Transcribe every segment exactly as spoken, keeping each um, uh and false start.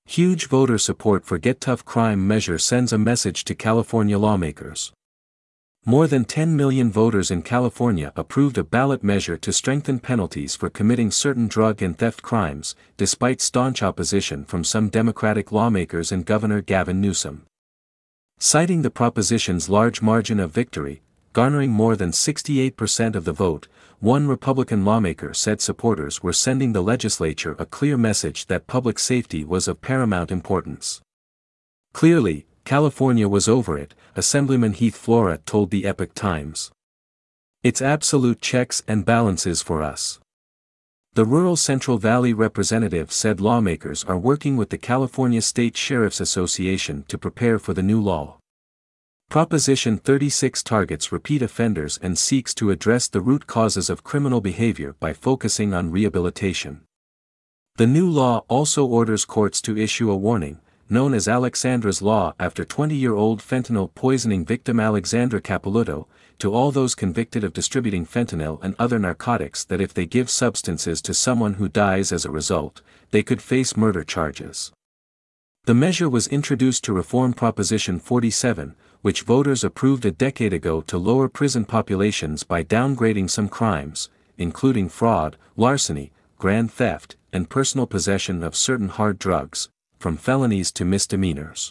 Huge voter support for Get Tough crime measure sends a message to California lawmakers. More than ten million voters in California approved a ballot measure to strengthen penalties for committing certain drug and theft crimes, despite staunch opposition from some Democratic lawmakers and Governor Gavin Newsom. Citing the proposition's large margin of victory, garnering more than sixty-eight percent of the vote, one Republican lawmaker said supporters were sending the legislature a clear message that public safety was of paramount importance. Clearly, California was over it, Assemblyman Heath Flora told the Epoch Times. It's absolute checks and balances for us. The rural Central Valley representative said lawmakers are working with the California State Sheriff's Association to prepare for the new law. Proposition thirty-six targets repeat offenders and seeks to address the root causes of criminal behavior by focusing on rehabilitation. The new law also orders courts to issue a warning, known as Alexandra's Law after twenty-year-old fentanyl poisoning victim Alexandra Capoluto, to all those convicted of distributing fentanyl and other narcotics that if they give substances to someone who dies as a result, they could face murder charges. The measure was introduced to reform Proposition forty-seven, which voters approved a decade ago to lower prison populations by downgrading some crimes, including fraud, larceny, grand theft, and personal possession of certain hard drugs, from felonies to misdemeanors.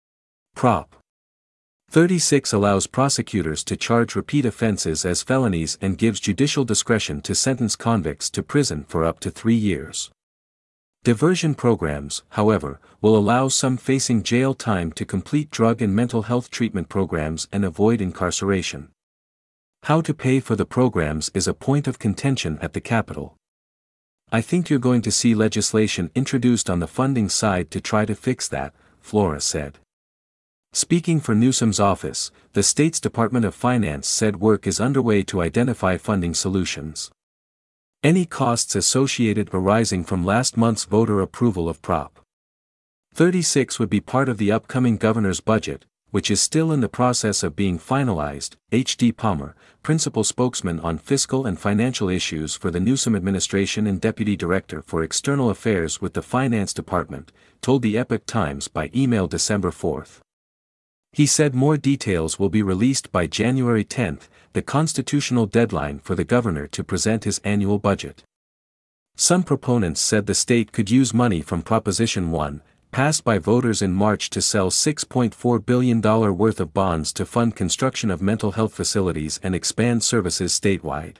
Prop thirty-six allows prosecutors to charge repeat offenses as felonies and gives judicial discretion to sentence convicts to prison for up to three years. Diversion programs, however, will allow some facing jail time to complete drug and mental health treatment programs and avoid incarceration. How to pay for the programs is a point of contention at the Capitol. I think you're going to see legislation introduced on the funding side to try to fix that, Flora said. Speaking for Newsom's office, the state's Department of Finance said work is underway to identify funding solutions. Any costs associated arising from last month's voter approval of Prop thirty-six would be part of the upcoming governor's budget, which is still in the process of being finalized. H D Palmer, principal spokesman on fiscal and financial issues for the Newsom administration and deputy director for external affairs with the Finance Department, told the Epoch Times by email December fourth. He said more details will be released by January tenth, the constitutional deadline for the governor to present his annual budget. Some proponents said the state could use money from Proposition one, passed by voters in March to sell six point four billion dollars worth of bonds to fund construction of mental health facilities and expand services statewide.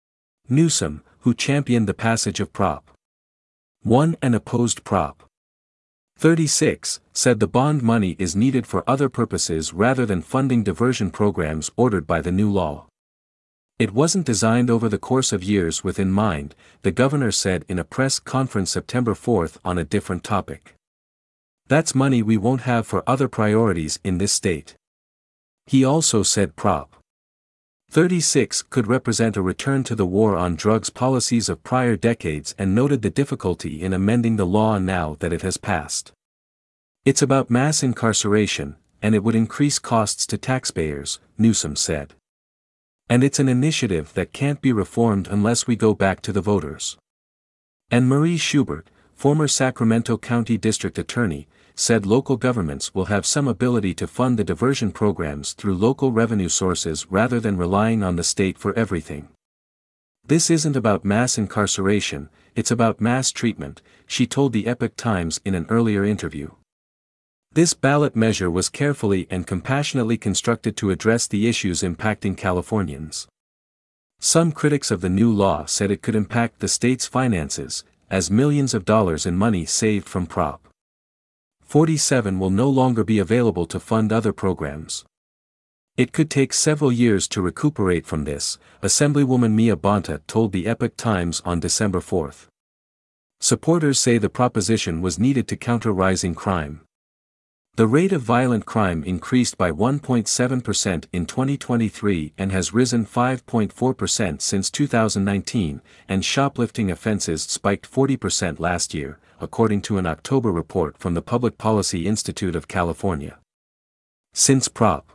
Newsom, who championed the passage of Prop one and opposed Prop thirty-six, said the bond money is needed for other purposes rather than funding diversion programs ordered by the new law. It wasn't designed over the course of years with in mind, the governor said in a press conference September fourth on a different topic. That's money we won't have for other priorities in this state. He also said Prop thirty-six could represent a return to the war on drugs policies of prior decades and noted the difficulty in amending the law now that it has passed. It's about mass incarceration, and it would increase costs to taxpayers, Newsom said. And it's an initiative that can't be reformed unless we go back to the voters. And Marie Schubert, former Sacramento County District Attorney, said local governments will have some ability to fund the diversion programs through local revenue sources rather than relying on the state for everything. This isn't about mass incarceration, it's about mass treatment, she told the Epoch Times in an earlier interview. This ballot measure was carefully and compassionately constructed to address the issues impacting Californians. Some critics of the new law said it could impact the state's finances, as millions of dollars in money saved from Prop forty-seven will no longer be available to fund other programs. It could take several years to recuperate from this, Assemblywoman Mia Bonta told the Epoch Times on December fourth. Supporters say the proposition was needed to counter rising crime. The rate of violent crime increased by one point seven percent in twenty twenty-three and has risen five point four percent since two thousand nineteen, and shoplifting offenses spiked forty percent last year, according to an October report from the Public Policy Institute of California. Since Prop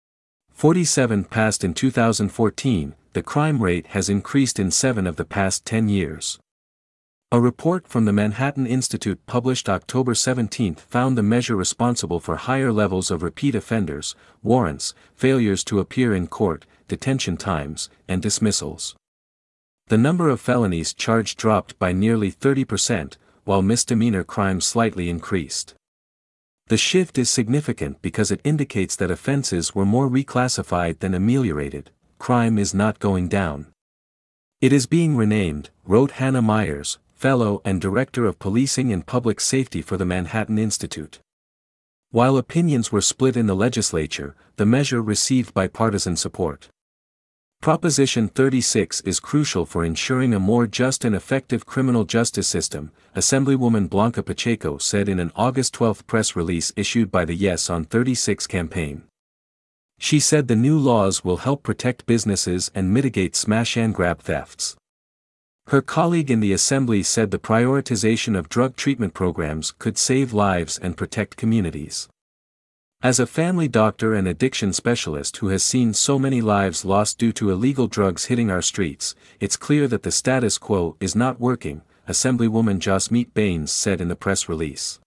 forty-seven passed in two thousand fourteen, the crime rate has increased in seven of the past ten years. A report from the Manhattan Institute published October seventeenth found the measure responsible for higher levels of repeat offenders, warrants, failures to appear in court, detention times, and dismissals. The number of felonies charged dropped by nearly thirty percent, while misdemeanor crimes slightly increased. The shift is significant because it indicates that offenses were more reclassified than ameliorated. Crime is not going down. It is being renamed, wrote Hannah Myers, Fellow and Director of Policing and Public Safety for the Manhattan Institute. While opinions were split in the legislature, the measure received bipartisan support. Proposition thirty-six is crucial for ensuring a more just and effective criminal justice system, Assemblywoman Blanca Pacheco said in an August twelfth press release issued by the Yes on thirty-six campaign. She said the new laws will help protect businesses and mitigate smash-and-grab thefts. Her colleague in the Assembly said the prioritization of drug treatment programs could save lives and protect communities. As a family doctor and addiction specialist who has seen so many lives lost due to illegal drugs hitting our streets, it's clear that the status quo is not working, Assemblywoman Jasmeet Bains said in the press release.